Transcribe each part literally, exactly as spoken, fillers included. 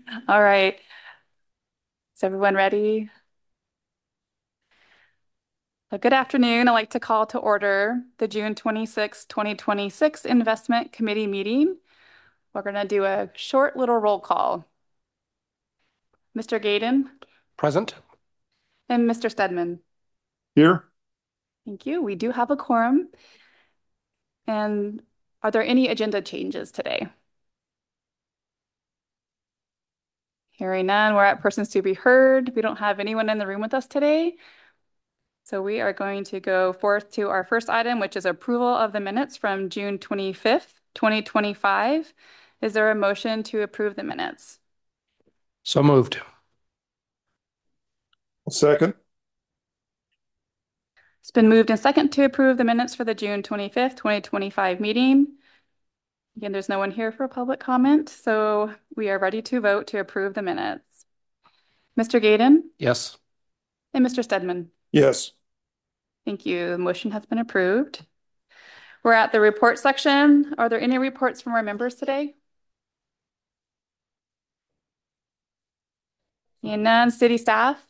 All right. Is everyone ready? Well, good afternoon. I'd like to call to order the June twenty-sixth, twenty twenty-six Investment Committee meeting. We're going to do a short little roll call. Mister Gaydon Present. and Mister Stedman. Here. Thank you. We do have a quorum. And are there any agenda changes today? Hearing none, we're at persons to be heard. We don't have anyone in the room with us today. So we are going to go forth to our first item, which is approval of the minutes from June twenty-fifth, twenty twenty-five. Is there a motion to approve the minutes? So moved. Second. It's been moved and second to approve the minutes for the June twenty-fifth, twenty twenty-five meeting. Again, there's no one here for public comment, so we are ready to vote to approve the minutes. Mister Gaydon Yes. and Mister Stedman. Yes. Thank you. The motion has been approved. We're at the report section. Are there any reports from our members today? And none. City staff?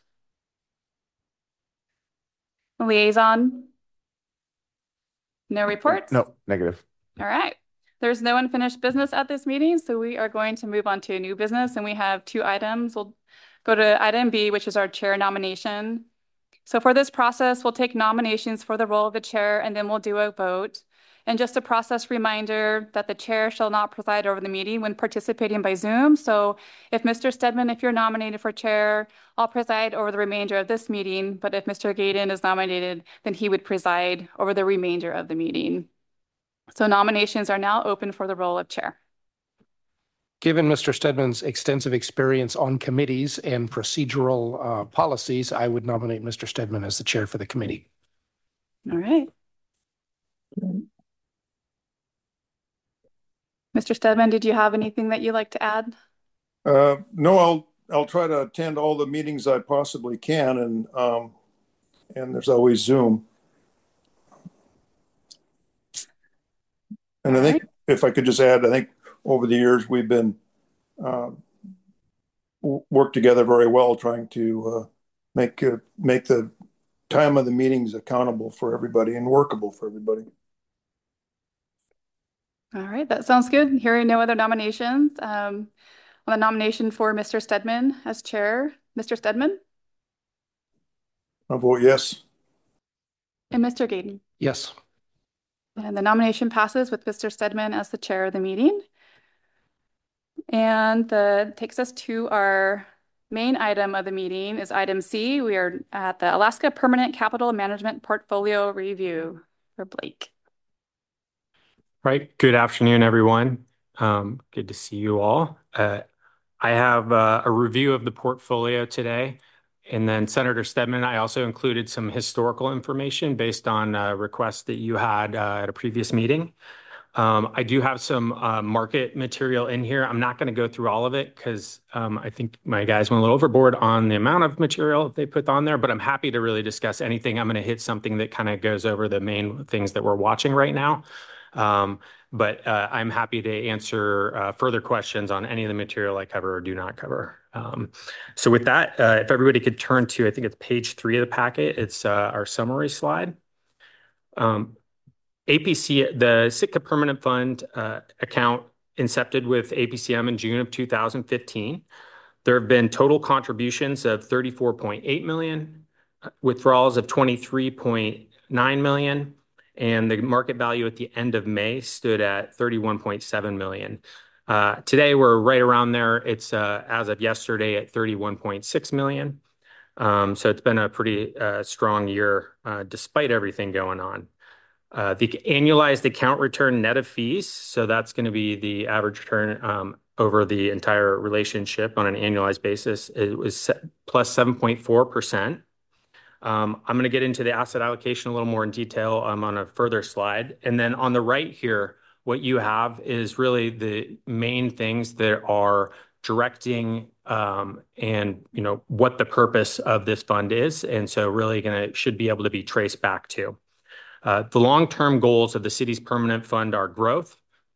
Liaison? No reports? No, negative. All right. There's no unfinished business at this meeting, so we are going to move on to new business, and we have two items. We'll go to item B, which is our chair nomination. So for this process, we'll take nominations for the role of the chair, and then we'll do a vote. And just a process reminder that the chair shall not preside over the meeting when participating by Zoom. So if Mister Stedman, if you're nominated for chair, I'll preside over the remainder of this meeting. But if Mister Gaydon is nominated, then he would preside over the remainder of the meeting. So nominations are now open for the role of chair. Given Mister Stedman's extensive experience on committees and procedural uh, policies, I would nominate Mister Stedman as the chair for the committee. All right. Mister Stedman, did you have anything that you'd like to add? Uh, no, I'll I'll try to attend all the meetings I possibly can, and um, and there's always Zoom. And All I think right. if I could just add, I think over the years we've been uh, worked together very well, trying to uh, make uh, make the time of the meetings accountable for everybody and workable for everybody. All right, that sounds good. Hearing no other nominations, um, on the nomination for Mister Stedman as chair, Mister Stedman I vote yes. and Mister Gaydon. Yes. And the nomination passes with Mister Stedman as the chair of the meeting. And the takes us to our main item of the meeting is item C. We are at the Alaska Permanent Capital Management Portfolio Review for Blake. Right. Good afternoon, everyone. Um, good to see you all. Uh, I have uh, a review of the portfolio today. And then Senator Stedman, I also included some historical information based on uh, requests that you had uh, at a previous meeting. Um, I do have some uh, market material in here. I'm not going to go through all of it because um, I think my guys went a little overboard on the amount of material they put on there, but I'm happy to really discuss anything. I'm going to hit something that kind of goes over the main things that we're watching right now. Um, but uh, I'm happy to answer uh, further questions on any of the material I cover or do not cover. Um, so with that, uh, if everybody could turn to, I think it's page three of the packet, it's uh, our summary slide. Um, A P C, the Sitka Permanent Fund uh, account incepted with A P C M in June of two thousand fifteen. There have been total contributions of thirty-four point eight million, withdrawals of twenty-three point nine million, and the market value at the end of May stood at thirty-one point seven million. Uh, today, we're right around there. It's uh, as of yesterday at thirty-one point six million. Um, so it's been a pretty uh, strong year uh, despite everything going on. Uh, the annualized account return net of fees, so that's going to be the average return um, over the entire relationship on an annualized basis. It was plus seven point four percent. Um, I'm going to get into the asset allocation a little more in detail um, on a further slide. And then on the right here, what you have is really the main things that are directing um, and you know what the purpose of this fund is. And so really going to should be able to be traced back to. Uh, the long-term goals of the city's permanent fund are growth,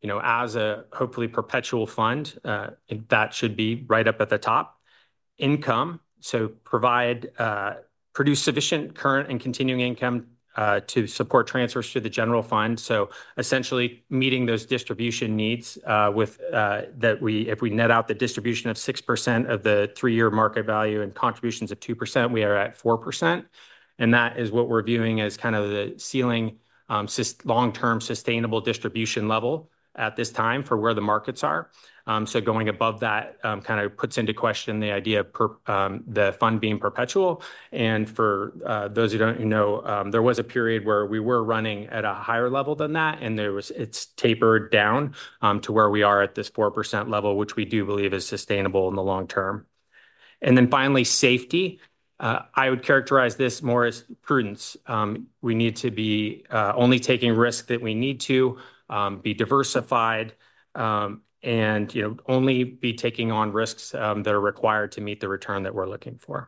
you know, as a hopefully perpetual fund, uh, that should be right up at the top. Income, so provide, uh, produce sufficient current and continuing income uh, to support transfers to the general fund. So essentially meeting those distribution needs uh, with uh, that we, if we net out the distribution of six percent of the three-year market value and contributions of two percent, we are at four percent. And that is what we're viewing as kind of the ceiling um, long-term sustainable distribution level at this time for where the markets are. Um, so going above that um, kind of puts into question the idea of per, um, the fund being perpetual. And for uh, those who don't know, um, there was a period where we were running at a higher level than that, and there was it's tapered down um, to where we are at this four percent level, which we do believe is sustainable in the long term. And then finally, safety. Uh, I would characterize this more as prudence. Um, we need to be uh, only taking risk that we need to, um, be diversified, um, and you know only be taking on risks um, that are required to meet the return that we're looking for.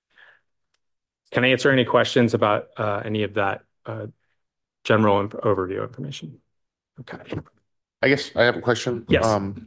Can I answer any questions about uh, any of that uh, general overview information? Okay. I guess I have a question. Yes. Um,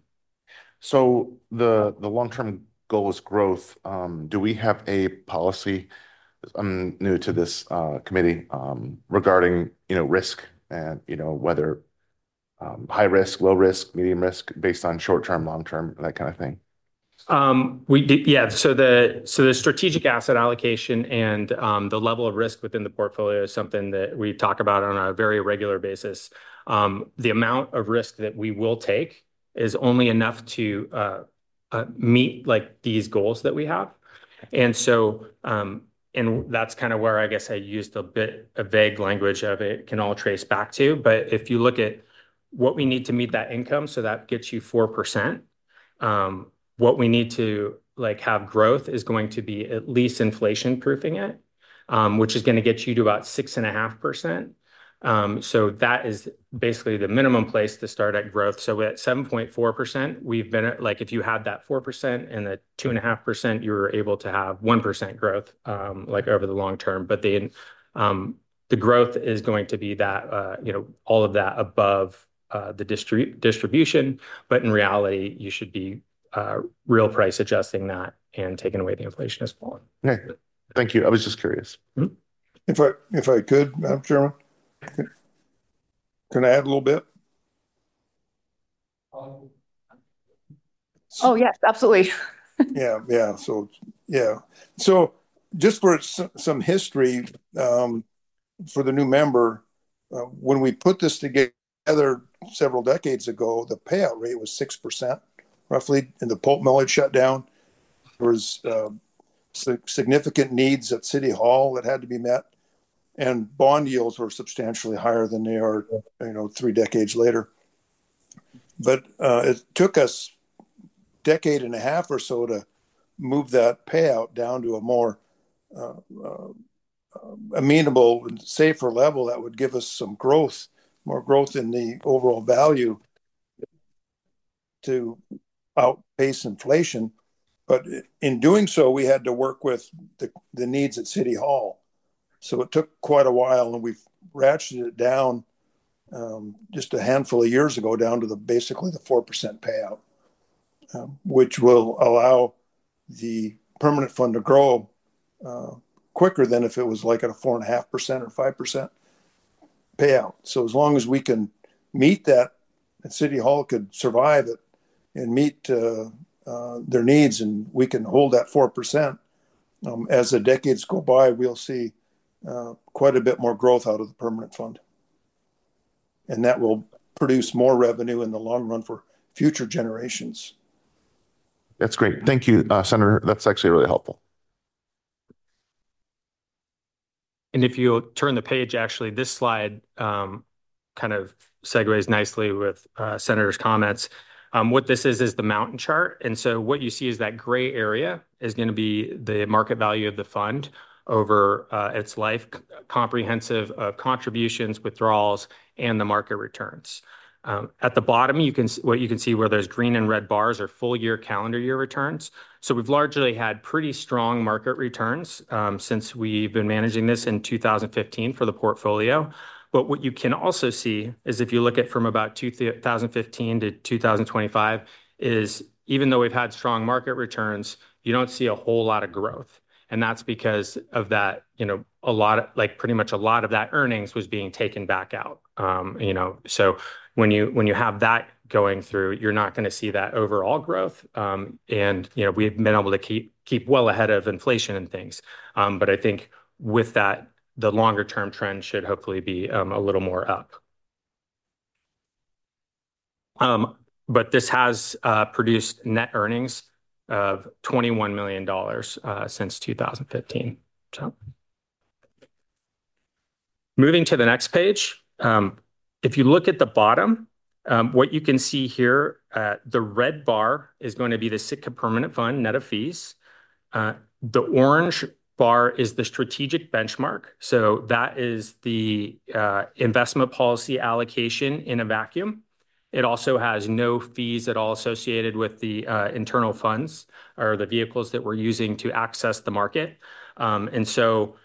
so the the long-term goal is growth. Um, do we have a policy? I'm new to this uh, committee um, regarding you know risk and you know whether um, high risk, low risk, medium risk, based on short term, long term, that kind of thing. Um, we did, yeah. So the so the strategic asset allocation and um, the level of risk within the portfolio is something that we talk about on a very regular basis. Um, the amount of risk that we will take is only enough to uh, uh, meet like these goals that we have, and so um, and that's kind of where I guess I used a bit of vague language of it can all trace back to. But if you look at what we need to meet that income, so that gets you four percent. Um, what we need to like have growth is going to be at least inflation proofing it, um, which is going to get you to about six and a half percent. Um, so that is basically the minimum place to start at growth. So at seven point four percent, we've been at, like, if you had that four percent and the two and a half percent, you were able to have one percent growth, um, like over the long term. But the, um, the growth is going to be that, uh, you know, all of that above uh, the distri- distribution. But in reality, you should be Uh, real price adjusting that and taking away the inflation as well. Okay, thank you. I was just curious. Mm-hmm. If I if I could, Madam Chairman, can, can I add a little bit? Oh, yes, absolutely. Yeah, yeah. So yeah, so just for some, some history um, for the new member, uh, when we put this together several decades ago, the payout rate was six percent. Roughly, and the pulp mill had shut down. There was uh, significant needs at City Hall that had to be met, and bond yields were substantially higher than they are, you know, three decades later. But uh, it took us a decade and a half or so to move that payout down to a more uh, uh, amenable and safer level that would give us some growth, more growth in the overall value to outpace inflation. But in doing so, we had to work with the, the needs at City Hall. So it took quite a while, and we've ratcheted it down um, just a handful of years ago down to the basically the four percent payout, um, which will allow the permanent fund to grow uh, quicker than if it was like at a four and a half percent or five percent payout. So as long as we can meet that, and City Hall could survive it and meet uh, uh, their needs, and we can hold that four percent. Um, as the decades go by, we'll see uh, quite a bit more growth out of the permanent fund. And that will produce more revenue in the long run for future generations. That's great. Thank you, uh, Senator. That's actually really helpful. And if you turn the page, actually, this slide um, kind of segues nicely with uh, Senator's comments. Um, what this is is the mountain chart. And so what you see is that gray area is going to be the market value of the fund over uh, its life, comprehensive of contributions, withdrawals, and the market returns. Um, at the bottom, you can what you can see where those green and red bars are full year, calendar year returns. So we've largely had pretty strong market returns um, since we've been managing this in two thousand fifteen for the portfolio. But what you can also see is if you look at from about two thousand fifteen to two thousand twenty-five is even though we've had strong market returns, you don't see a whole lot of growth. And that's because of that, you know, a lot of like pretty much a lot of that earnings was being taken back out. Um, you know, so when you when you have that going through, you're not going to see that overall growth. Um, and you know, we've been able to keep keep well ahead of inflation and things. Um, but I think with that, the longer term trend should hopefully be um, a little more up. Um, but this has uh, produced net earnings of twenty-one million dollars uh, since two thousand fifteen. So moving to the next page, um, if you look at the bottom, um, what you can see here, uh, the red bar is going to be the Sitka Permanent Fund net of fees. Uh, the orange bar is the strategic benchmark. So that is the uh, investment policy allocation in a vacuum. It also has no fees at all associated with the uh, internal funds or the vehicles that we're using to access the market. Um, and so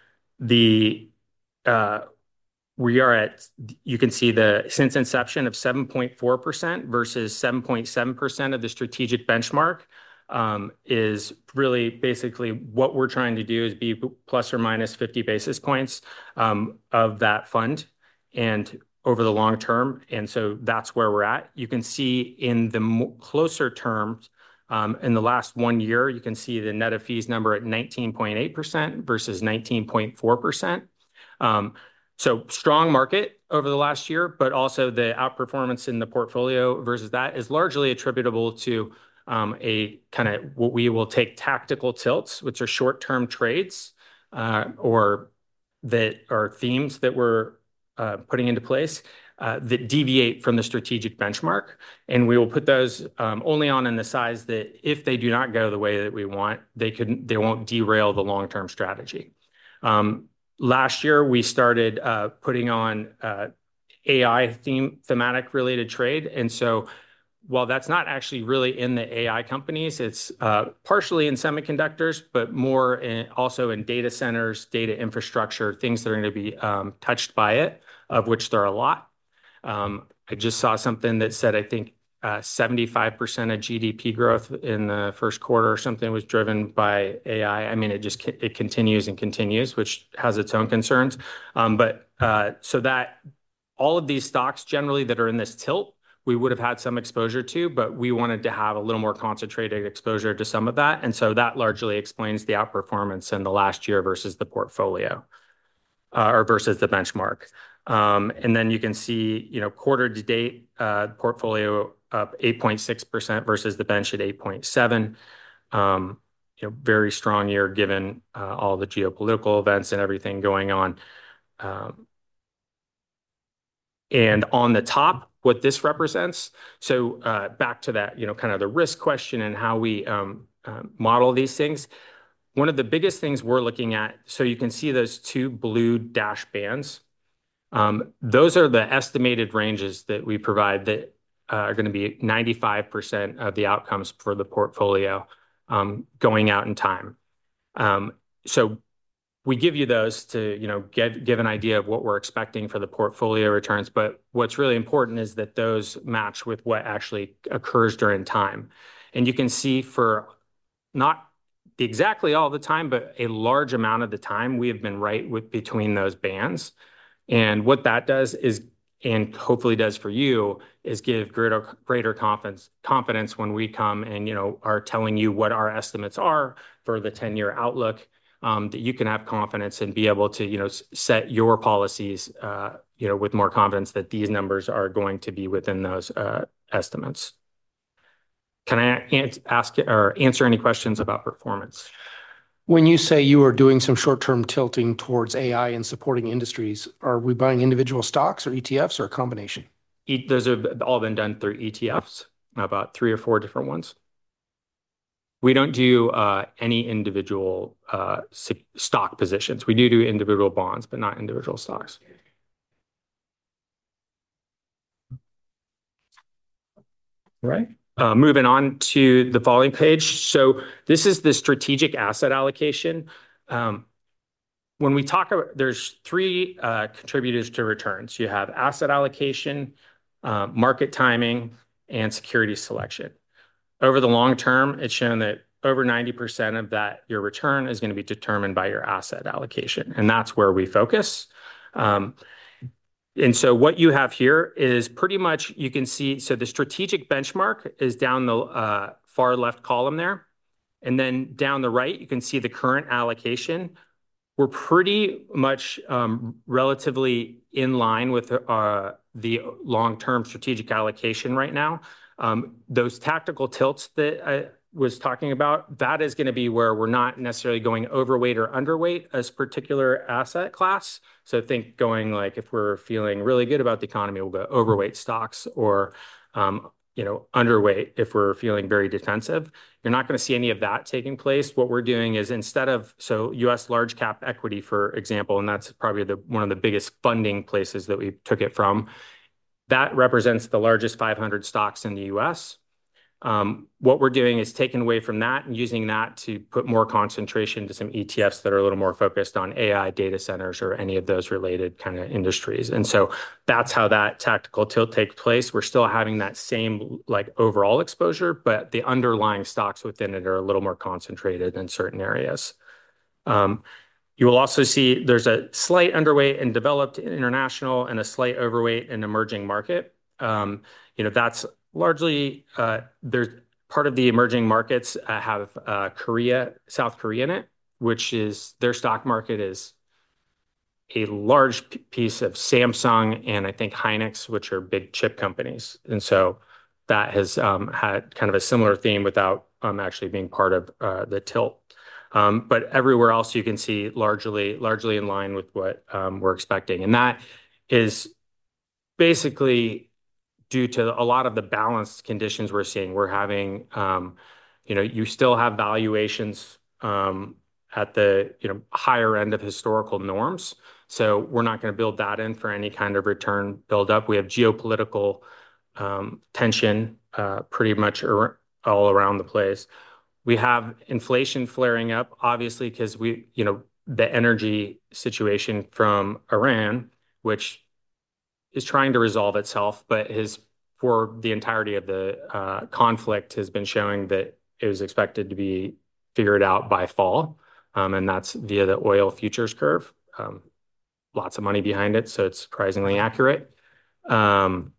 the uh, we are at, you can see the since inception of seven point four percent versus seven point seven percent of the strategic benchmark um, is really basically what we're trying to do is be plus or minus fifty basis points um, of that fund. And over the long term. And so that's where we're at. You can see in the closer terms, um, in the last one year, you can see the net of fees number at nineteen point eight percent versus nineteen point four percent. Um, so strong market over the last year, but also the outperformance in the portfolio versus that is largely attributable to um, a kind of what we will take tactical tilts, which are short-term trades uh, or that are themes that we're Uh, putting into place uh, that deviate from the strategic benchmark. And we will put those um, only on in the size that if they do not go the way that we want, they could they won't derail the long-term strategy. Um, last year, we started uh, putting on uh, A I theme thematic related trade. And so while that's not actually really in the A I companies, it's uh, partially in semiconductors, but more in, also in data centers, data infrastructure, things that are going to be um, touched by it, of which there are a lot. Um, I just saw something that said, I think uh, seventy-five percent of G D P growth in the first quarter or something was driven by A I. I mean, it just it continues and continues, which has its own concerns. Um, but uh, so that all of these stocks generally that are in this tilt, we would have had some exposure to, but we wanted to have a little more concentrated exposure to some of that. And so that largely explains the outperformance in the last year versus the portfolio uh, or versus the benchmark. Um, and then you can see, you know, quarter to date uh, portfolio up eight point six percent versus the bench at eight point seven. Um, you know, very strong year given uh, all the geopolitical events and everything going on. Um, and on the top, what this represents. So uh, back to that, you know, kind of the risk question and how we um, uh, model these things. One of the biggest things we're looking at, so you can see those two blue dash bands. Um, those are the estimated ranges that we provide that uh, are going to be ninety-five percent of the outcomes for the portfolio um, going out in time. Um, so we give you those to, you know, give, give an idea of what we're expecting for the portfolio returns. But what's really important is that those match with what actually occurs during time. And you can see for not exactly all the time, but a large amount of the time, we have been right with between those bands. And what that does is, and hopefully does for you, is give greater greater confidence confidence when we come and, you know, are telling you what our estimates are for the ten-year outlook. Um, that you can have confidence and be able to, you know, set your policies, uh, you know, with more confidence that these numbers are going to be within those uh, estimates. Can I ask or answer any questions about performance? When you say you are doing some short-term tilting towards A I and supporting industries, are we buying individual stocks or E T Fs or a combination? E- those have all been done through E T Fs, about three or four different ones. We don't do uh, any individual uh, stock positions. We do do individual bonds, but not individual stocks. Right. Uh, moving on to the following page. So this is the strategic asset allocation. Um, when we talk about, there's three uh, contributors to returns. You have asset allocation, uh, market timing, and security selection. Over the long term, it's shown that over ninety percent of that, your return is going to be determined by your asset allocation. And that's where we focus. Um, and so what you have here is pretty much, you can see, so the strategic benchmark is down the uh, far left column there. And then down the right, you can see the current allocation. We're pretty much um, relatively in line with uh, the long-term strategic allocation right now. Um, those tactical tilts that I was talking about, that is going to be where we're not necessarily going overweight or underweight as particular asset class. So think going like, if we're feeling really good about the economy, we'll go overweight stocks, or um, you know, underweight if we're feeling very defensive. You're not going to see any of that taking place. What we're doing is, instead of, so U S large cap equity, for example, and that's probably the one of the biggest funding places that we took it from, that represents the largest five hundred stocks in the U S. Um, what we're doing is taking away from that and using that to put more concentration to some E T Fs that are a little more focused on A I data centers or any of those related kind of industries. And so that's how that tactical tilt takes place. We're still having that same like overall exposure, but the underlying stocks within it are a little more concentrated in certain areas. Um, you will also see there's a slight underweight in developed international and a slight overweight in emerging market. Um, you know, that's largely, uh, there's part of the emerging markets uh, have uh, Korea, South Korea in it, which is, their stock market is a large p- piece of Samsung and I think Hynix, which are big chip companies. And so that has um, had kind of a similar theme without um, actually being part of uh, the tilt. Um, but everywhere else you can see largely, largely in line with what um, we're expecting. And that is basically due to a lot of the balanced conditions we're seeing. We're having, um, you know, you still have valuations um, at the, you know, higher end of historical norms. So we're not going to build that in for any kind of return buildup. We have geopolitical um, tension uh, pretty much ar- all around the place. We have inflation flaring up, obviously, because we, you know, the energy situation from Iran, which is trying to resolve itself, but has, for the entirety of the uh, conflict, has been showing that it was expected to be figured out by fall. Um, and that's via the oil futures curve. Um, lots of money behind it, so it's surprisingly accurate. Um,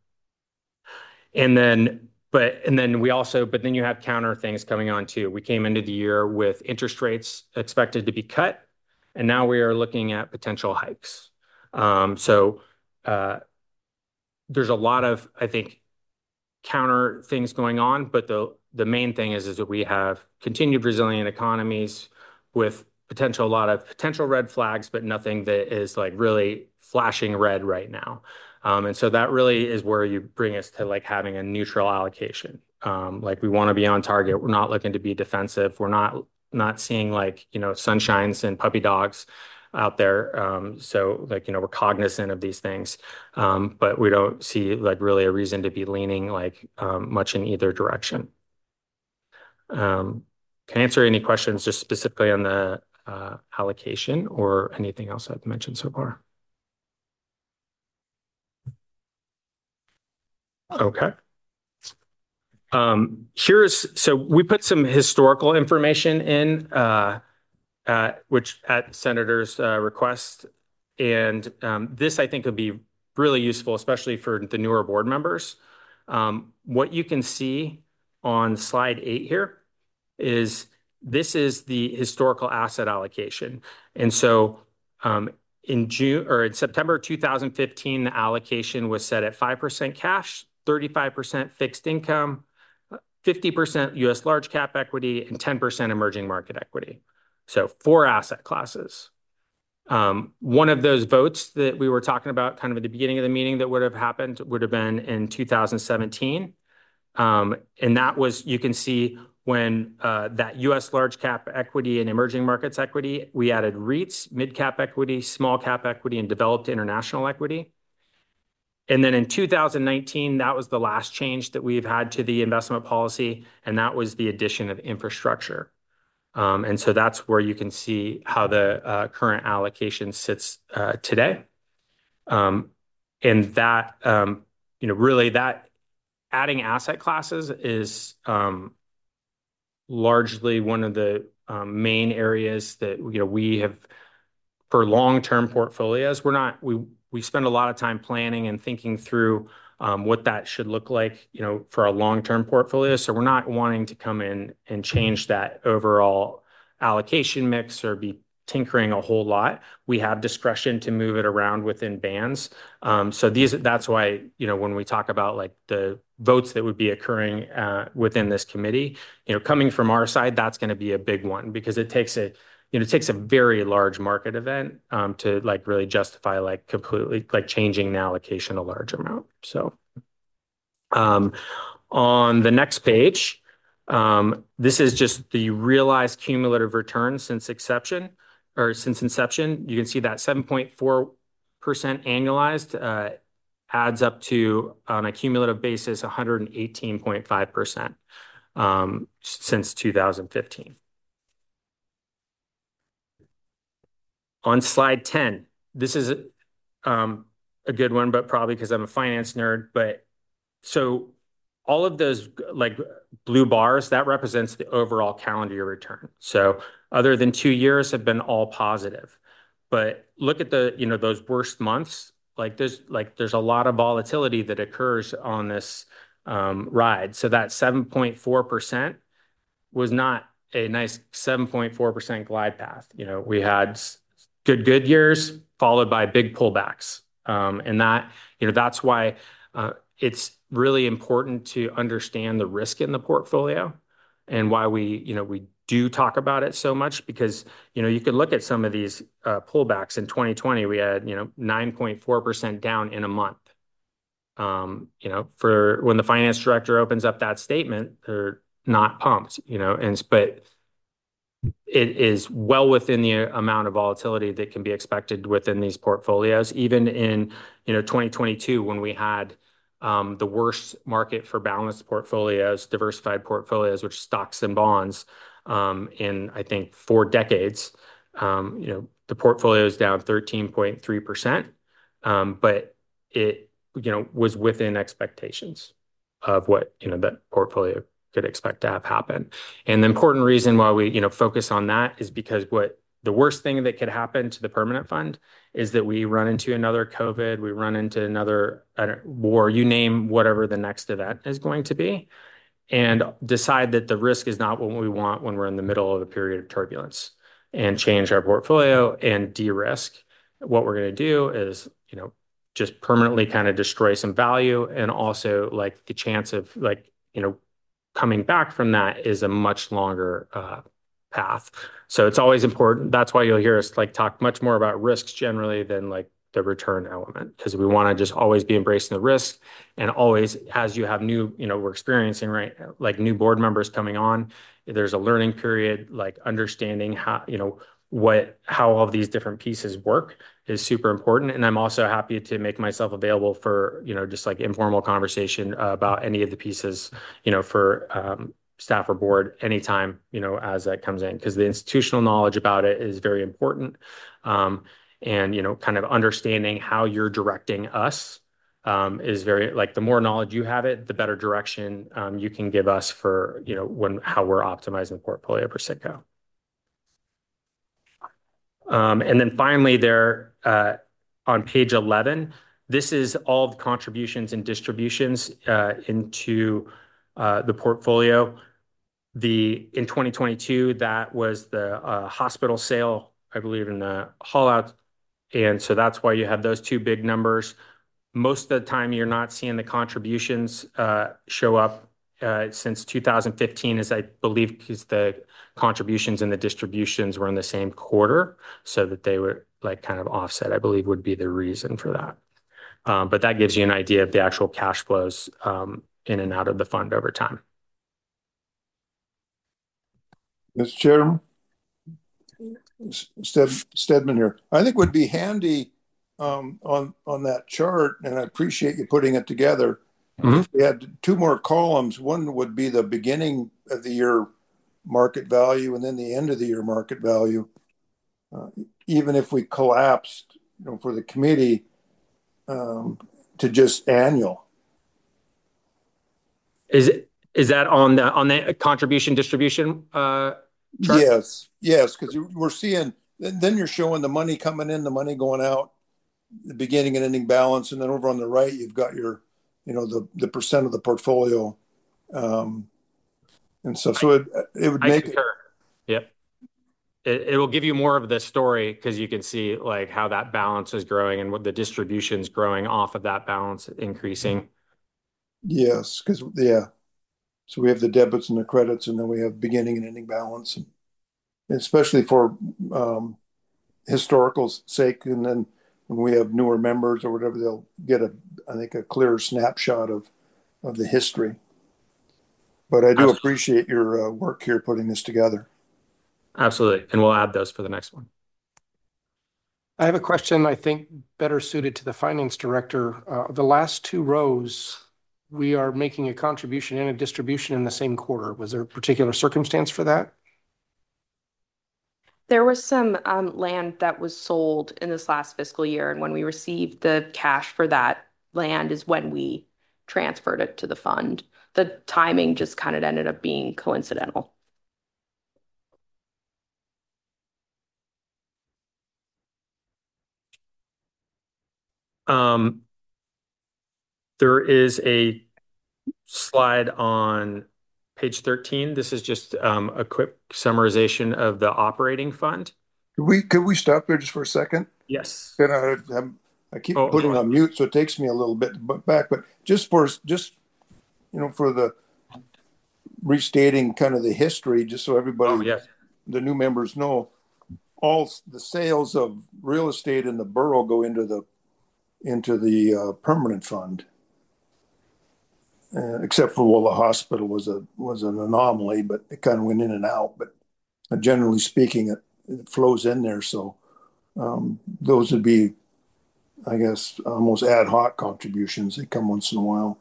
and then, but, and then we also, but then you have counter things coming on too. We came into the year with interest rates expected to be cut, and now we are looking at potential hikes. Um, so, uh, there's a lot of, I think, counter things going on, but the the main thing is is that we have continued resilient economies with potential, a lot of potential red flags, but nothing that is like really flashing red right now. Um, and so that really is where you bring us to like having a neutral allocation. Um, like we want to be on target. We're not looking to be defensive. We're not not seeing like, you know, sunshines and puppy dogs out there. Um, so like, you know, we're cognizant of these things, um, but we don't see like really a reason to be leaning like um, much in either direction. Um, can I answer any questions just specifically on the uh, allocation or anything else I've mentioned so far? Okay. Um, here's, so we put some historical information in, uh, uh, which at Senator's uh, request. And um, this, I think, would be really useful, especially for the newer board members. Um, what you can see on slide eight here is this is the historical asset allocation. And so um, in June or in September two thousand fifteen, the allocation was set at five percent cash, thirty-five percent fixed income, fifty percent U S large cap equity, and ten percent emerging market equity. So four asset classes. Um, one of those votes that we were talking about kind of at the beginning of the meeting that would have happened would have been in two thousand seventeen. Um, and that was, you can see when uh, that U S large cap equity and emerging markets equity, we added REITs, mid cap equity, small cap equity, and developed international equity. And then in two thousand nineteen, that was the last change that we've had to the investment policy, and that was the addition of infrastructure. Um, and so that's where you can see how the uh, current allocation sits uh, today. Um, and that, um, you know, really that adding asset classes is um, largely one of the um, main areas that, you know, we have for long-term portfolios. We're not, we, we spend a lot of time planning and thinking through um, what that should look like, you know, for a long-term portfolio. So we're not wanting to come in and change that overall allocation mix or be tinkering a whole lot. We have discretion to move it around within bands. Um, so these, that's why, you know, when we talk about like the votes that would be occurring uh, within this committee, you know, coming from our side, that's going to be a big one because it takes a, you know, it takes a very large market event um, to like really justify like completely like changing the allocation a large amount. So um, on the next page, um, this is just the realized cumulative return since inception or since inception. You can see that seven point four percent annualized uh, adds up to, on a cumulative basis, one hundred eighteen point five percent um, since two thousand fifteen. On slide ten, this is um, a good one, but probably because I'm a finance nerd. But so all of those like blue bars, that represents the overall calendar year return. So other than two years have been all positive. But look at the, you know, those worst months, like there's like there's a lot of volatility that occurs on this um, ride. So that seven point four percent was not a nice seven point four percent glide path. You know, we had good, good years followed by big pullbacks. Um, and that, you know, that's why uh, it's really important to understand the risk in the portfolio and why we, you know, we do talk about it so much because, you know, you could look at some of these uh, pullbacks in twenty twenty, we had, you know, nine point four percent down in a month. Um, you know, for when the finance director opens up that statement, they're not pumped, you know, and, but it is well within the amount of volatility that can be expected within these portfolios. Even in, you know, twenty twenty-two, when we had um, the worst market for balanced portfolios, diversified portfolios, which stocks and bonds, um, in I think four decades, um, you know, the portfolio is down thirteen point three percent, um, but it, you know, was within expectations of what, you know, that portfolio could expect to have happen. And the important reason why we, you know, focus on that is because what the worst thing that could happen to the permanent fund is that we run into another COVID, we run into another war, you name whatever the next event is going to be, and decide that the risk is not what we want when we're in the middle of a period of turbulence and change our portfolio and de-risk. What we're going to do is, you know, just permanently kind of destroy some value, and also like the chance of like, you know, coming back from that is a much longer uh, path. So it's always important. That's why you'll hear us like talk much more about risks generally than like the return element, because we want to just always be embracing the risk. And always, as you have new, you know, we're experiencing, right, like new board members coming on, there's a learning period, like understanding how, you know, what, how all of these different pieces work is super important. And I'm also happy to make myself available for, you know, just like informal conversation uh, about any of the pieces, you know, for um, staff or board anytime, you know, as that comes in, because the institutional knowledge about it is very important. Um, and, you know, kind of understanding how you're directing us um, is very, like, the more knowledge you have it, the better direction um, you can give us for, you know, when, how we're optimizing the portfolio for Citco. Um, and then finally there, uh, on page eleven, this is all the contributions and distributions uh, into uh, the portfolio. The in twenty twenty-two, that was the uh, hospital sale, I believe, in the haul out. And so that's why you have those two big numbers. Most of the time, you're not seeing the contributions uh, show up uh, since two thousand fifteen, as I believe, because the contributions and the distributions were in the same quarter, so that they were like kind of offset, I believe would be the reason for that. Um, but that gives you an idea of the actual cash flows um, in and out of the fund over time. Mister Chairman, Sted, Stedman here. I think would be handy um, on on that chart, and I appreciate you putting it together. Mm-hmm. If we had two more columns, one would be the beginning of the year market value and then the end of the year market value. Uh, even if we collapsed, you know, for the committee um, to just annual. Is it, is that on the, on the contribution distribution uh, chart? Yes, yes, because we're seeing, then you're showing the money coming in, the money going out, the beginning and ending balance, and then over on the right, you've got your, you know, the the percent of the portfolio, um, and stuff. So it it would I make concur. It, yep. It, it will give you more of the story because you can see like how that balance is growing and what the distribution's growing off of that balance increasing. Yes, because yeah, so we have the debits and the credits, and then we have beginning and ending balance, and especially for um, historical sake, and then when we have newer members or whatever, they'll get a, I think, a clearer snapshot of of the history. But I do Absolutely. appreciate your uh, work here putting this together. Absolutely. And we'll add those for the next one. I have a question, I think, better suited to the finance director. Uh, the last two rows, we are making a contribution and a distribution in the same quarter. Was there a particular circumstance for that? There was some um, land that was sold in this last fiscal year, and when we received the cash for that land is when we transferred it to the fund. The timing just kind of ended up being coincidental. Um, there is a slide on page thirteen. This is just um, a quick summarization of the operating fund. Could we could we stop there just for a second? Yes. Then I, I'm, I keep Oh, putting oh. on mute, so it takes me a little bit to put back. But just for just you know for the restating kind of the history, just so everybody, Oh, yes. the new members know, all the sales of real estate in the borough go into the into the uh, permanent fund. Uh, except for, well, the hospital was a was an anomaly, but it kind of went in and out. But uh, generally speaking, it, it flows in there. So um, those would be, I guess, almost ad hoc contributions. They come once in a while.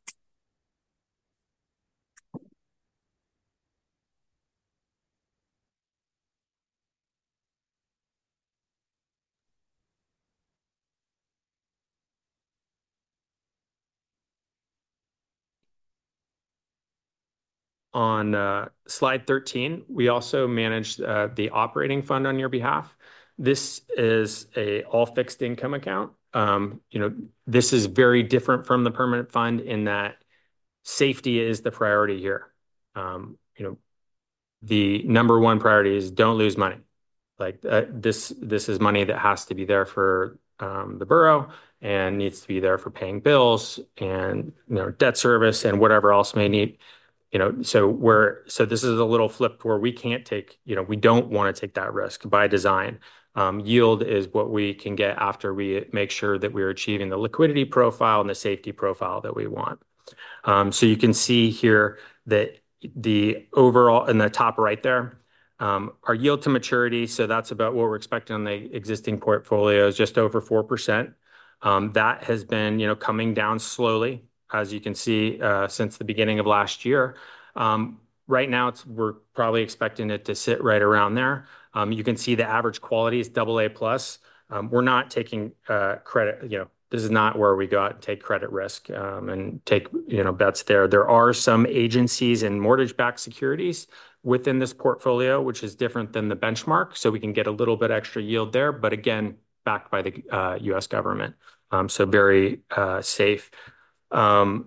On uh, slide thirteen, we also manage uh, the operating fund on your behalf. This is a all fixed income account. Um, you know, this is very different from the permanent fund in that safety is the priority here. Um, you know, the number one priority is don't lose money. Like uh, this, this is money that has to be there for um, the borough and needs to be there for paying bills and you know debt service and whatever else may need. You know, so we're so this is a little flip where we can't take, you know, we don't want to take that risk by design. Um, yield is what we can get after we make sure that we're achieving the liquidity profile and the safety profile that we want. Um, so you can see here that the overall in the top right there, um, our yield to maturity. So that's about what we're expecting on the existing portfolio is just over four percent. Um, that has been, you know, coming down slowly, as you can see, uh, since the beginning of last year. Um, right now, it's, we're probably expecting it to sit right around there. Um, you can see the average quality is double A plus. Um, we're not taking uh, credit, you know, this is not where we go out and take credit risk um, and take, you know, bets there. There are some agencies and mortgage-backed securities within this portfolio, which is different than the benchmark. So we can get a little bit extra yield there, but again, backed by the uh, U S government. Um, so very uh, safe. Um,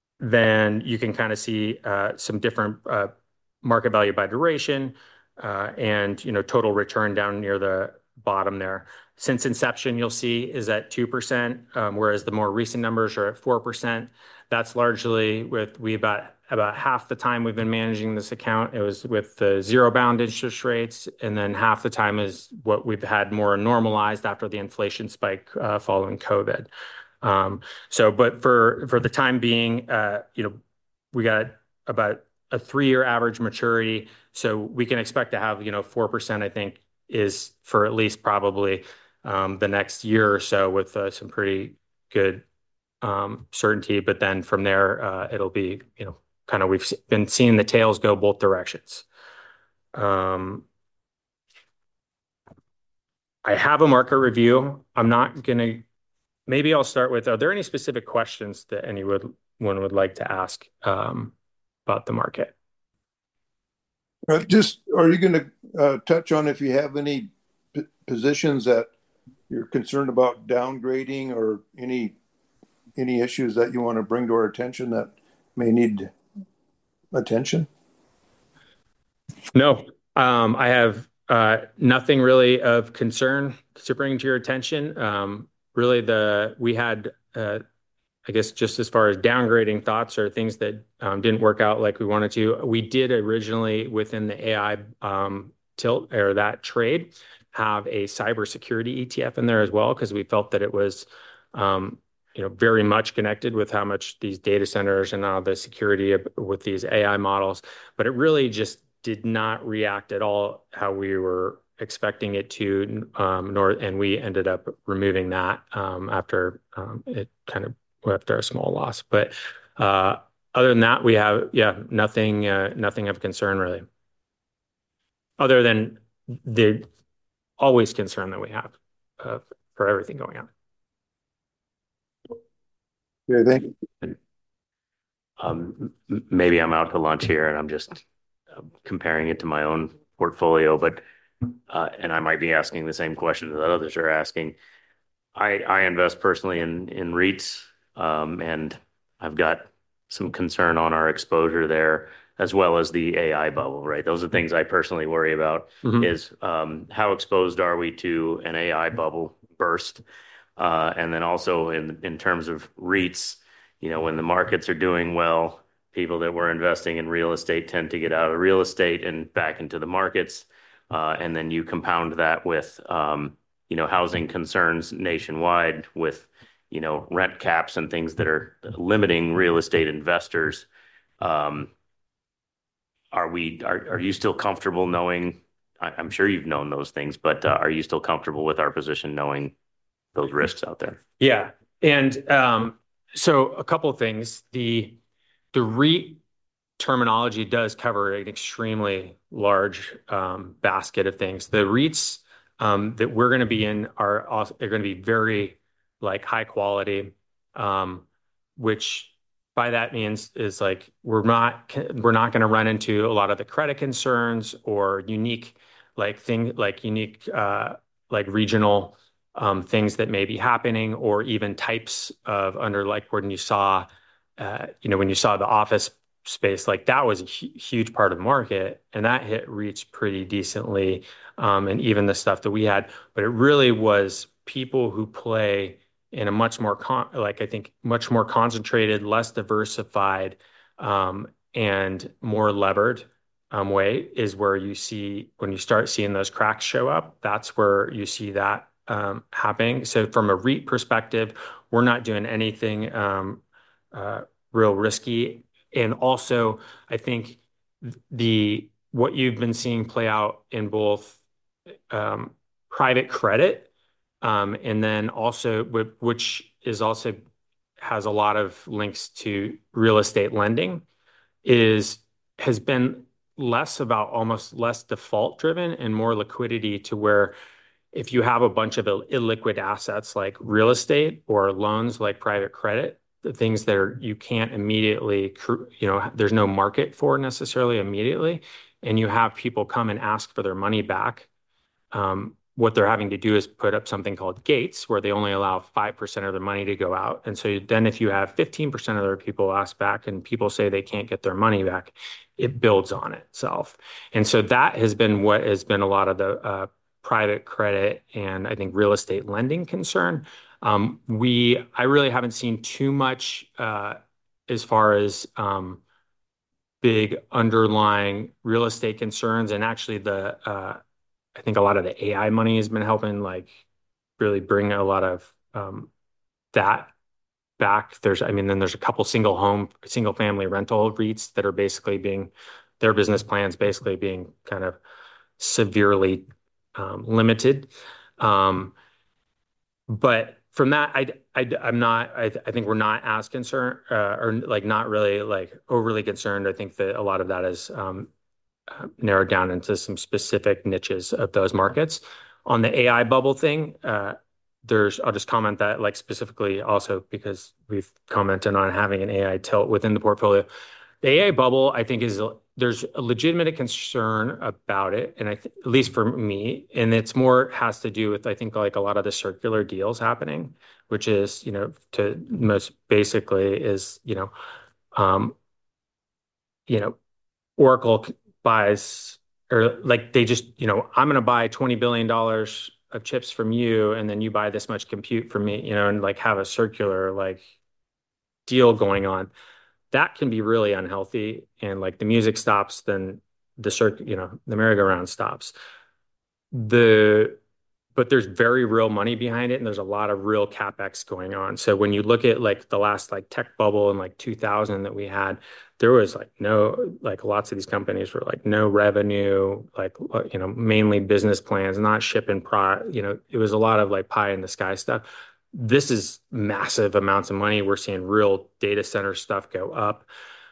then you can kind of see uh, some different uh, market value by duration uh, and, you know, total return down near the bottom there. Since inception, you'll see is at two percent, um, whereas the more recent numbers are at four percent. That's largely with we about about half the time we've been managing this account, it was with the zero bound interest rates, and then half the time is what we've had more normalized after the inflation spike uh, following COVID. Um, so, but for for the time being, uh, you know, we got about a three-year average maturity, so we can expect to have, you know, four percent, I think, is for at least probably um, the next year or so with uh, some pretty good um, certainty. But then from there, uh, it'll be, you know, kind of we've been seeing the tails go both directions. Um, I have a market review. I'm not gonna, maybe I'll start with, are there any specific questions that anyone would like to ask um, about the market? Uh, just, are you going to uh, touch on if you have any p positions that you're concerned about downgrading, or any any issues that you want to bring to our attention that may need attention? No, um, I have uh, nothing really of concern to bring to your attention. Um, really, the we had, uh, I guess, just as far as downgrading thoughts or things that um, didn't work out like we wanted to. We did originally within the A I um, tilt or that trade have a cybersecurity E T F in there as well because we felt that it was, um, you know, very much connected with how much these data centers and now the security of, with these A I models, but it really just did not react at all how we were expecting it to, um, nor and we ended up removing that um, after um, it kind of after a small loss. But uh, other than that, we have yeah nothing uh, nothing of concern really, other than the always concern that we have uh, for everything going on. Yeah, thank you. Um, maybe I'm out to lunch here and I'm just uh, comparing it to my own portfolio, but uh, and I might be asking the same question that others are asking. I, I invest personally in in REITs, um, and I've got some concern on our exposure there, as well as the A I bubble, right? Those are things I personally worry about. Mm-hmm. Is um, how exposed are we to an A I bubble burst? Uh, and then also in in terms of REITs, you know, when the markets are doing well, people that were investing in real estate tend to get out of real estate and back into the markets. Uh, and then you compound that with, um, you know, housing concerns nationwide with, you know, rent caps and things that are limiting real estate investors. Um, are we, are, are you still comfortable knowing, I, I'm sure you've known those things, but uh, are you still comfortable with our position knowing those risks out there? Yeah. And um, so a couple of things. The the REIT terminology does cover an extremely large um, basket of things. The REITs um, that we're going to be in are also are going to be very like high quality, um, which by that means is like we're not we're not going to run into a lot of the credit concerns or unique like thing like unique uh, like regional um, things that may be happening, or even types of under like when you saw, uh, you know, when you saw the office space, like that was a hu- huge part of the market, and that hit reached pretty decently, um, and even the stuff that we had. But it really was people who play in a much more con like I think much more concentrated, less diversified, um, and more levered um, way is where you see when you start seeing those cracks show up. That's where you see that um, happening. So from a REIT perspective, we're not doing anything um, uh, real risky. And also, I think the what you've been seeing play out in both um, private credit, um, and then also which is also has a lot of links to real estate lending, is has been less about almost less default driven and more liquidity, to where if you have a bunch of illiquid assets like real estate or loans like private credit, the things that are you can't immediately, you know, there's no market for necessarily immediately, and you have people come and ask for their money back. Um, what they're having to do is put up something called gates, where they only allow five percent of their money to go out. And so then if you have fifteen percent of their people ask back and people say they can't get their money back, it builds on itself. And so that has been what has been a lot of the uh, private credit and I think real estate lending concern. Um, we, I really haven't seen too much uh, as far as um, big underlying real estate concerns. And actually the, uh, I think a lot of the A I money has been helping like really bring a lot of um, that back. There's, I mean, then there's a couple single home, single family rental REITs that are basically being, their business plans basically being kind of severely um, limited. Um, but from that, I, I, I'm not, I, I think we're not as concerned uh, or like not really like overly concerned. I think that a lot of that is um, uh, narrowed down into some specific niches of those markets. On the A I bubble thing, uh, there's, I'll just comment that like specifically also because we've commented on having an A I tilt within the portfolio. The A I bubble, I think, is there's a legitimate concern about it, and I th at least for me, and it's more has to do with I think like a lot of the circular deals happening, which is you know to most basically is you know um, you know Oracle buys or like they just you know I'm going to buy twenty billion dollars of chips from you, and then you buy this much compute from me, you know, and like have a circular like deal going on that can be really unhealthy. And like the music stops, then the circuit, you know, the merry-go-round stops. The but there's very real money behind it, and there's a lot of real capex going on. So when you look at like the last like tech bubble in like two thousand that we had, there was like no like lots of these companies were like no revenue, like you know mainly business plans, not shipping pro. You know, it was a lot of like pie in the sky stuff. This is massive amounts of money. We're seeing real data center stuff go up.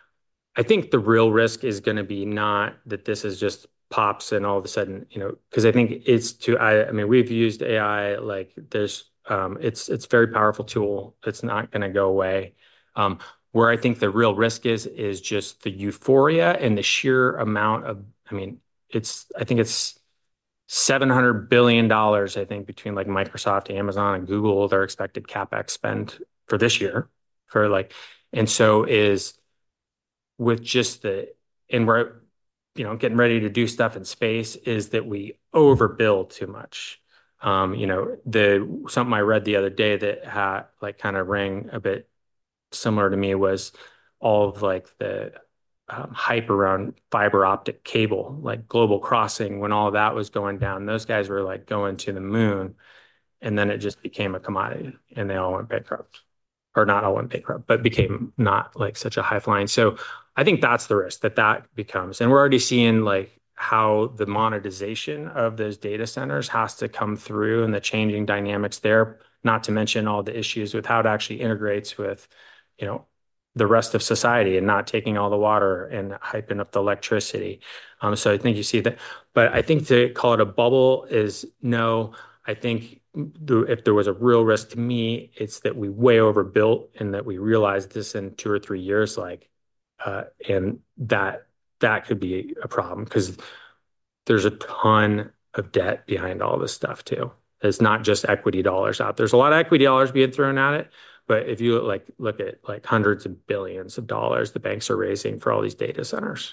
I think the real risk is going to be not that this is just pops and all of a sudden, you know, because I think it's to, I, I mean, we've used A I, like there's, um, it's, it's a very powerful tool. It's not going to go away. Um, where I think the real risk is, is just the euphoria and the sheer amount of, I mean, it's, I think it's seven hundred billion dollars, I think, between like Microsoft, Amazon, and Google, their expected CapEx spend for this year for like, and so is with just the, and we're, you know, getting ready to do stuff in space is that we overbuild too much. Um, you know, the, something I read the other day that had like kind of rang a bit similar to me was all of like the um, hype around fiber optic cable, like Global Crossing, when all of that was going down, those guys were like going to the moon, and then it just became a commodity and they all went bankrupt. Or not all went bankrupt, but became not like such a high flying. So I think that's the risk that that becomes. And we're already seeing like how the monetization of those data centers has to come through and the changing dynamics there, not to mention all the issues with how it actually integrates with, you know, the rest of society and not taking all the water and hyping up the electricity. Um, so I think you see that. But I think to call it a bubble is no. I think the, if there was a real risk to me, it's that we way overbuilt and that we realized this in two or three years, like, uh, and that that could be a problem because there's a ton of debt behind all this stuff too. It's not just equity dollars out. There's a lot of equity dollars being thrown at it, but if you like look at like hundreds of billions of dollars the banks are raising for all these data centers.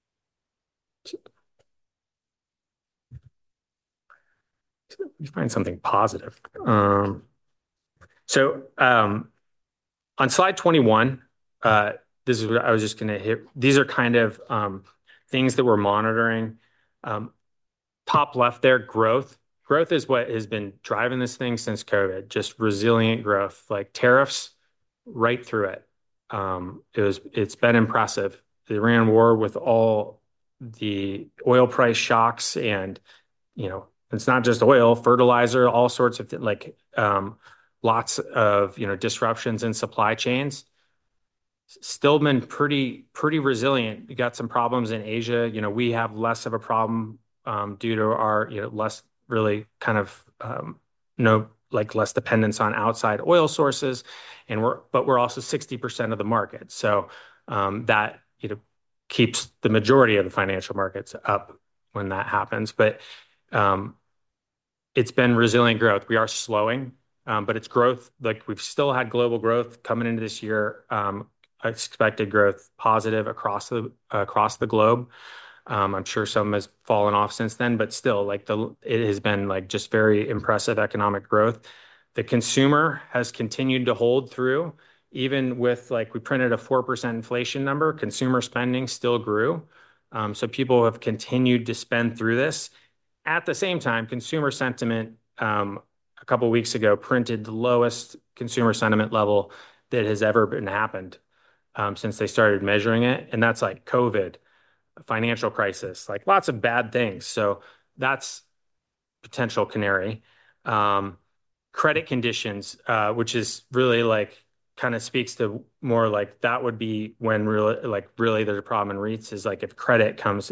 You find something positive. Um, so um, on slide twenty-one, uh, this is what I was just going to hit. These are kind of um, things that we're monitoring. Um, top left there, growth. Growth is what has been driving this thing since COVID, just resilient growth, like tariffs right through it. Um, it was, it's been impressive. The Iran war with all the oil price shocks and, you know, it's not just oil, fertilizer, all sorts of th- like um, lots of, you know, disruptions in supply chains. Still been pretty, pretty resilient. We got some problems in Asia. You know, we have less of a problem um, due to our, you know, less really kind of um, no, like less dependence on outside oil sources. And we're, but we're also sixty percent of the market. So um, that, you know, keeps the majority of the financial markets up when that happens. But um, it's been resilient growth. We are slowing, um, but it's growth. Like we've still had global growth coming into this year. Um, expected growth positive across the uh, across the globe. Um, I'm sure some has fallen off since then, but still, like the it has been like just very impressive economic growth. The consumer has continued to hold through, even with like we printed a four percent inflation number. Consumer spending still grew, um, so people have continued to spend through this. At the same time, consumer sentiment um, a couple of weeks ago printed the lowest consumer sentiment level that has ever been happened um, since they started measuring it, and that's like COVID, financial crisis, like lots of bad things. So that's potential canary. Um, credit conditions, uh, which is really like kind of speaks to more like that would be when really like really there's a problem in REITs is like if credit comes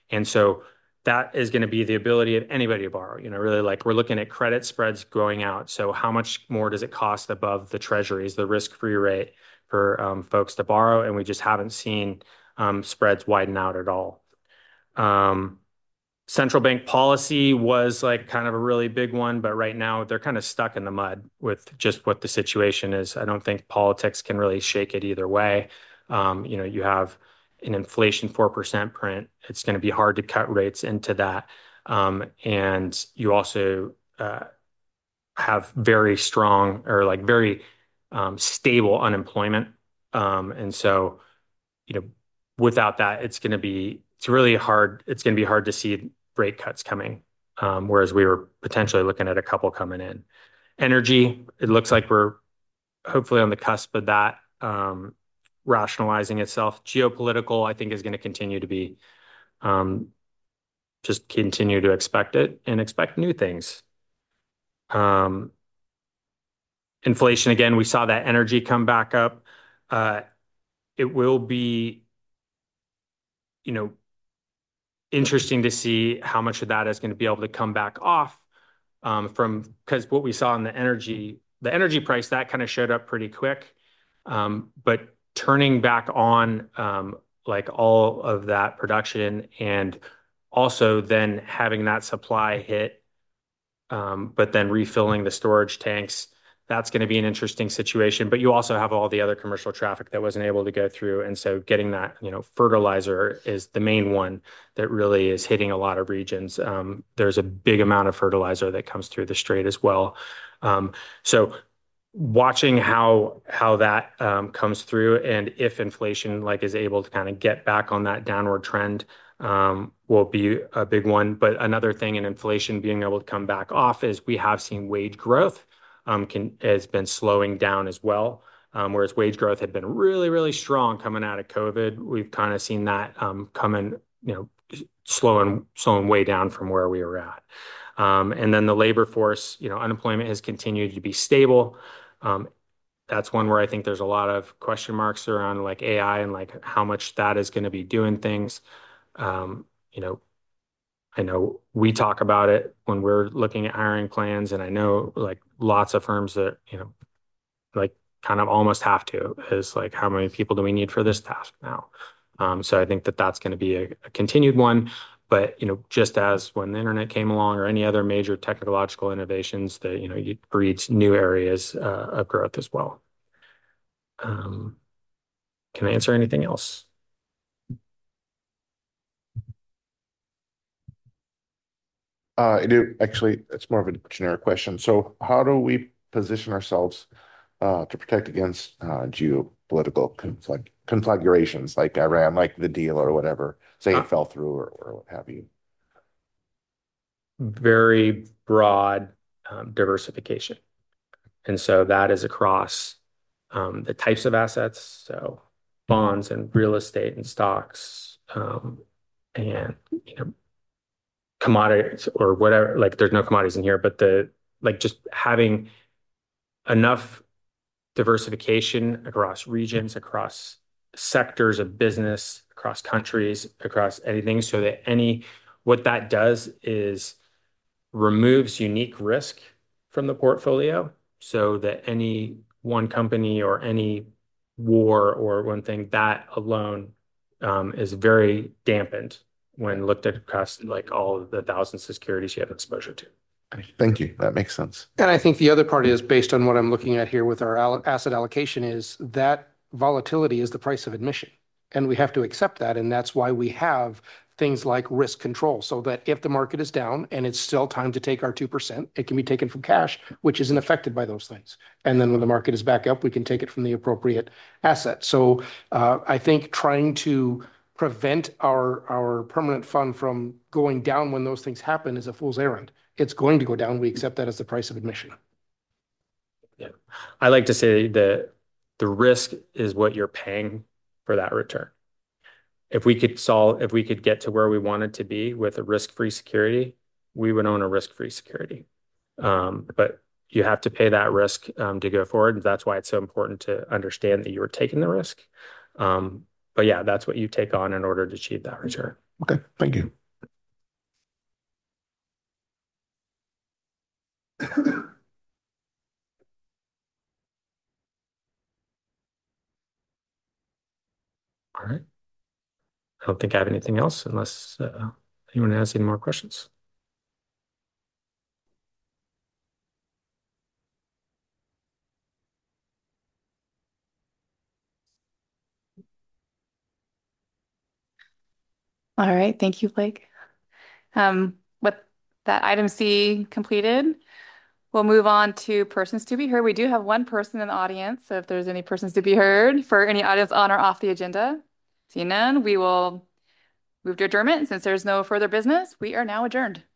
And so that is going to be the ability of anybody to borrow. You know, really like we're looking at credit spreads going out. So how much more does it cost above the treasuries, the risk-free rate for um, folks to borrow? And we just haven't seen um, spreads widen out at all. Um, Central bank policy was like kind of a really big one, but right now they're kind of stuck in the mud with just what the situation is. I don't think politics can really shake it either way. Um, you know, you have an inflation four percent print. It's going to be hard to cut rates into that. Um, and you also uh, have very strong or like very um, stable unemployment. Um, and so, you know, without that, it's going to be, it's really hard. It's going to be hard to see rate cuts coming, um, whereas we were potentially looking at a couple coming in. Energy, it looks like we're hopefully on the cusp of that um, rationalizing itself. Geopolitical, I think, is going to continue to be um, just continue to expect it and expect new things. Um, inflation, again, we saw that energy come back up. Uh, it will be, you know, interesting to see how much of that is going to be able to come back off um, from because what we saw in the energy, the energy price that kind of showed up pretty quick, um, but turning back on um, like all of that production and also then having that supply hit, um, but then refilling the storage tanks. That's going to be an interesting situation, but you also have all the other commercial traffic that wasn't able to go through. And so getting that, you know, fertilizer is the main one that really is hitting a lot of regions. Um, there's a big amount of fertilizer that comes through the strait as well. Um, so watching how how that um, comes through and if inflation like is able to kind of get back on that downward trend um, will be a big one. But another thing in inflation being able to come back off is we have seen wage growth um, can has been slowing down as well. Um, whereas wage growth had been really, really strong coming out of COVID, we've kind of seen that um, coming, you know, slowing slowing way down from where we were at. Um, and then the labor force, you know, unemployment has continued to be stable. Um, that's one where I think there's a lot of question marks around like A I and like how much that is going to be doing things. Um, you know, I know we talk about it when we're looking at hiring plans, and I know like lots of firms that, you know, like kind of almost have to is like, how many people do we need for this task now? Um, so I think that that's going to be a, a continued one. But, you know, just as when the internet came along or any other major technological innovations that, you know, it breeds new areas uh, of growth as well. Um, can I answer anything else? Uh, I do actually, it's more of a generic question. So how do we position ourselves uh, to protect against uh, geopolitical conflict conflagrations like Iran, like the deal or whatever, say it Uh, fell through or, or what have you? Very broad um, diversification. And so that is across um, the types of assets, so bonds and real estate and stocks, um, and you know, commodities or whatever. Like, there's no commodities in here, but the like just having enough diversification across regions, across sectors of business, across countries, across anything, so that any what that does is removes unique risk from the portfolio so that any one company or any war or one thing, that alone um, is very dampened when looked at across like all of the thousands of securities you have exposure to. Thank you. That makes sense. And I think the other part is based on what I'm looking at here with our al- asset allocation is that volatility is the price of admission. And we have to accept that. And that's why we have things like risk control, so that if the market is down and it's still time to take our two percent, it can be taken from cash, which isn't affected by those things. And then when the market is back up, we can take it from the appropriate asset. So uh, I think trying to prevent our, our permanent fund from going down when those things happen is a fool's errand. It's going to go down. We accept that as the price of admission. Yeah. I like to say that the risk is what you're paying for that return. If we could solve, if we could get to where we wanted to be with a risk-free security, we would own a risk-free security. Um, but you have to pay that risk um, to go forward. And that's why it's so important to understand that you're taking the risk. Um, but yeah, that's what you take on in order to achieve that return. Okay, thank you. All right. I don't think I have anything else unless uh, anyone has any more questions. All right, thank you, Blake. Um, with that item C completed, we'll move on to persons to be heard. We do have one person in the audience, so if there's any persons to be heard for any items on or off the agenda, seeing none, we will move to adjournment. Since there's no further business, we are now adjourned.